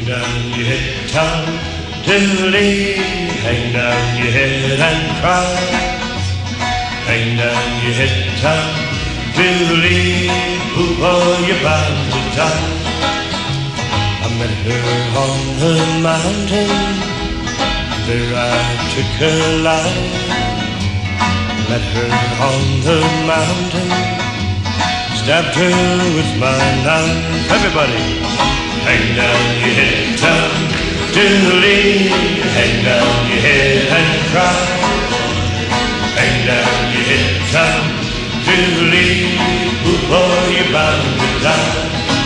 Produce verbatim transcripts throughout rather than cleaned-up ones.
Hang down your head, Tom Dooley. Hang down your head and cry. Hang down your head, Tom Dooley. Ooh, boy, you're bound to die. I met her on the mountain. There I took her life. Met her on the mountain. Stabbed her with my knife. Everybody! Hang down your head, Tom Dooley. Hang down your head and cry. Hang down your head, Tom Dooley. Ooh, boy, you're bound to die.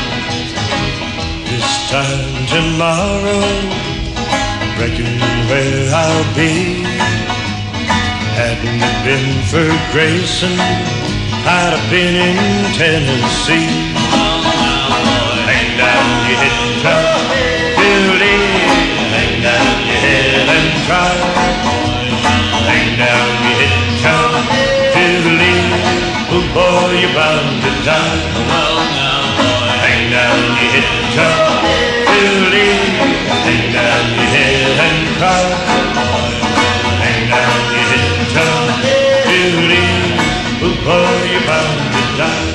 This time tomorrow, reckon where I'll be. Hadn't it been for Grayson, I'd have been in Tennessee. Hang down your head, Tom Dooley. Hang down your head and cry. Hang down your head, Tom Dooley. Oh boy, you're bound to die. Hang down your head, Tom Dooley. Hang down your head and cry. Hang down your head, Tom Dooley. Oh boy, you're bound to die.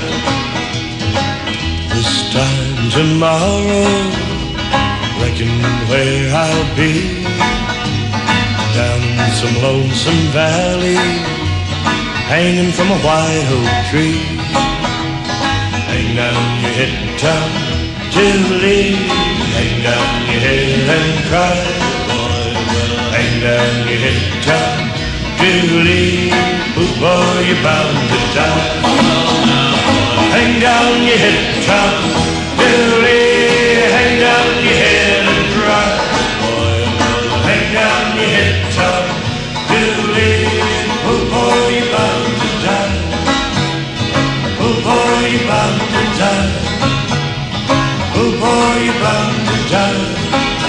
This time tomorrow, reckon where I'll be. Down in some lonesome valley, hanging from a white oak tree. Hang down your head, Tom Dooley. Hang down your head and cry. Hang down your head, Tom Dooley. Oh boy, you're bound to die. Hang down your head, Tom Dooley. Hang down your head and cry. Hang down your head, Tom Dooley. Oh boy, you're bound to die. Oh boy, you're bound to die. Oh boy, you're bound to die.